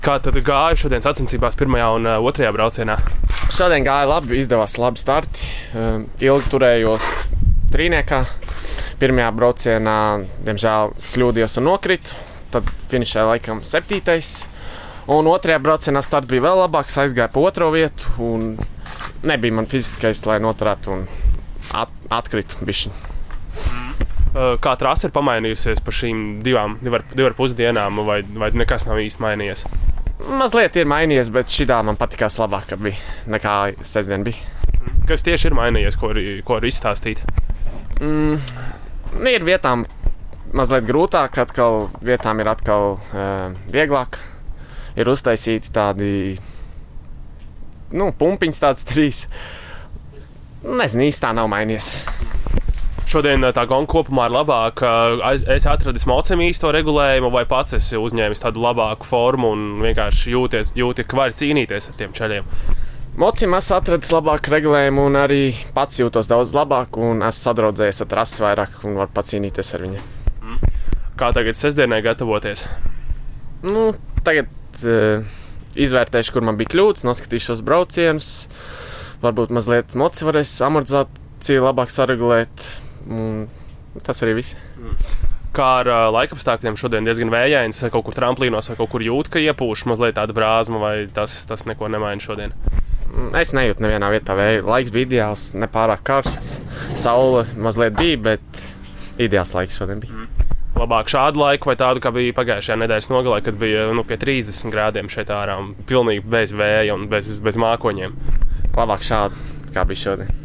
Kā tad gāja šodienas sacensībās pirmajā un otrajā braucienā? Šodien gāja labi, izdevās labi starti. Ilgi turējos trīniekā. Pirmajā braucienā, diemžēl, kļūdījos un nokritu. Tad finišēja laikam 7. Un otrajā braucienā starts bija vēl labāks, aizgāja pa 2. vietu. Un nebija man fiziskais, lai noturētu un atkritu bišķiņ. Kā trase ir pamainījusies pa šīm 2,5 dienām, vai nekas nav īsti mainījies? Mazliet ir mainījies, bet šitā man patikās labāk, kad bija, nekā sestdien bija. Kas tieši ir mainījies, ko var izstāstīt? Ir vietām mazliet grūtāk, atkal vietām ir atkal vieglāk. Ir uztaisīti tādi, pumpiņas tāds 3. Nezinu, īsti tā nav mainījies. Šodien tā gonga kopumā ir labāka. Es atradis mocim īsto regulējumu, vai pats esi uzņēmis tādu labāku formu un vienkārši jūti, ka vari cīnīties ar tiem ceļiem? Mocim es atradis labāku regulējumu un arī pats jūtos daudz labāk un esmu sadraudzējies ar trasi vairāk un varu pacīnīties ar viņiem. Kā tagad sestdienai gatavoties? Tagad izvērtēšu, kur man bija kļūdas, noskatīšos braucienus. Varbūt mazliet moci varēs amortizāciju labāk saregulēt. Tas arī viss. Kā ar laikapstākļiem šodien diezgan vējains, kaut kur tramplīnos vai kaut kur jūt, ka iepūš mazliet tāda brāzma, vai tas neko nemaina šodien? Es nejūtu nevienā vietā vēju. Laiks bija ideāls, nepārāk karsts, saule mazliet bija, bet ideāls laiks šodien bija. Labāk šādu laiku vai tādu, kā bija pagājušajā nedēļas nogalē, kad bija pie 30 grādiem šeit ārā un pilnīgi bez vēja un bez mākoņiem? Labāk šādu, kā bija šodien.